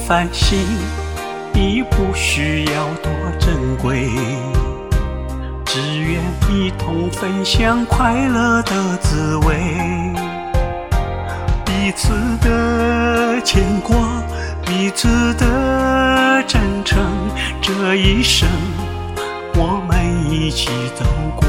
凡心已不需要多珍贵，只愿一同分享快乐的滋味。彼此的牵挂，彼此的真诚，这一生我们一起走过。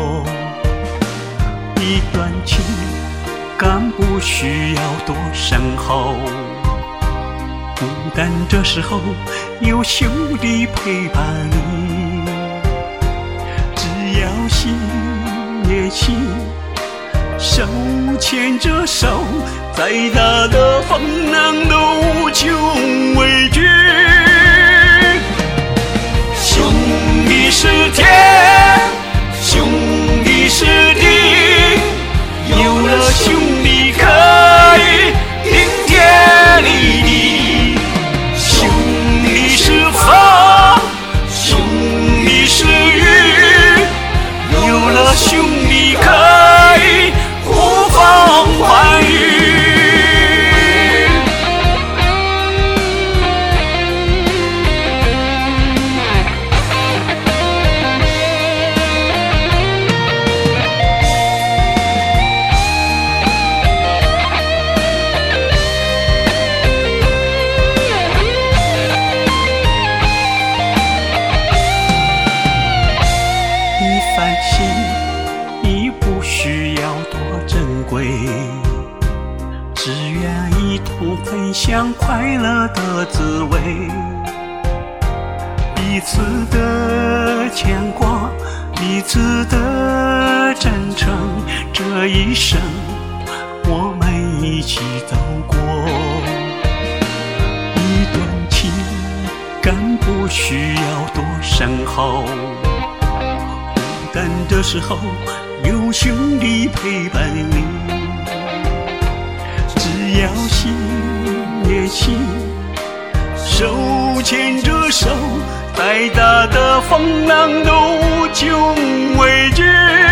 一段情感不需要多深厚，孤单这时候有兄弟陪伴你，只要心连心，手牵着手，再大的风浪都无穷畏惧。兄弟是天，兄弟是地，有了兄弟可以顶天立地。兄弟是风，兄弟是雨，有了兄弟可以呼风唤雨。一凡心已不需要多珍贵，只愿一同分享快乐的滋味。彼此的牵挂，彼此的真诚，这一生我们一起走过。一段情感不需要多深厚，但这时候有兄弟陪伴你，只要心连心，手牵着手，再大的风浪都无穷畏惧。